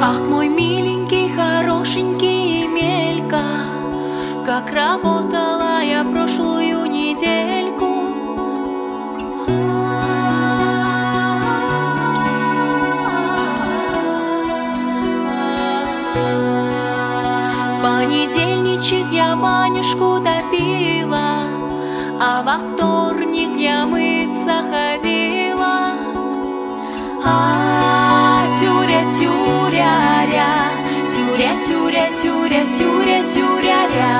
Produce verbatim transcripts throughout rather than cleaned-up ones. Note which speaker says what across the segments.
Speaker 1: Ах, мой миленький, хорошенький Емелька, как работала я прошлую недельку. В понедельничек я банюшку топила, а во вторник я мыться ходила. А, тюря, тюря-ря, тюря, тюря, тюря, тюря, тюря-ря.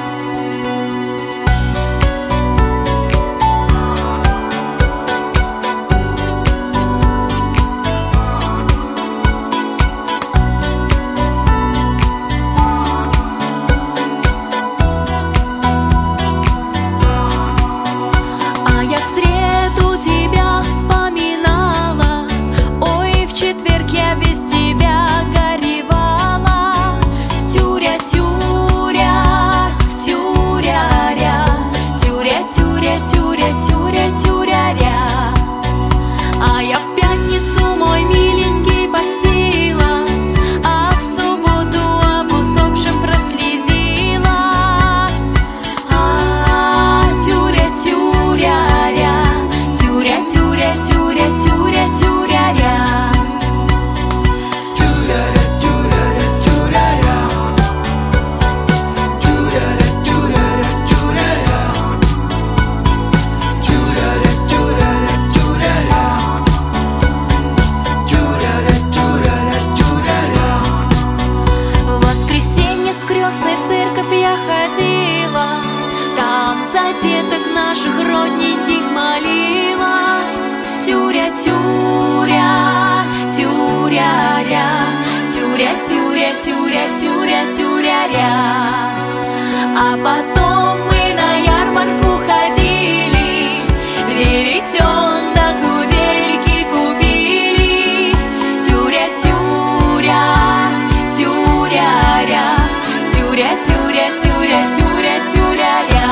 Speaker 1: А я в среду тебя вспоминала, ой, в четверг я без тебя горевала. Тюря, тюря, тюря-ря, тюря, тюря, тюря, тюря, тюря-ря. А я в пятницу, мой миленький, постилась, а в субботу об усопшем прослезилась. А, тюря, тюря-ря, тюря, тюря, тюря, тюря, тюря-ря. В воскресенье с крестной в церковь я ходила, там за деток наших родненьких молилась. Тюря, тюря, тюря-ря, тюря, тюря, тюря, тюря, тюря-ря. А потом мы на ярмарку ходили, веретен да кудельки купили. Тюря, тюря, тюря-ря, тюря, тюря, тюря, тюря, тюря-ря.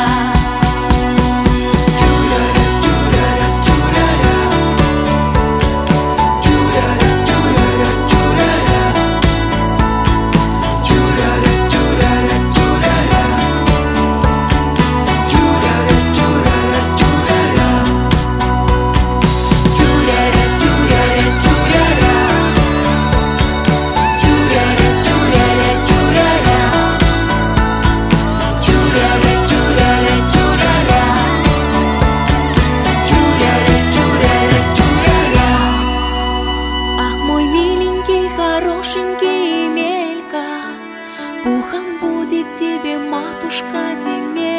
Speaker 1: Ах, мой миленький, хорошенький Емелька, пухом будет тебе матушка земелька.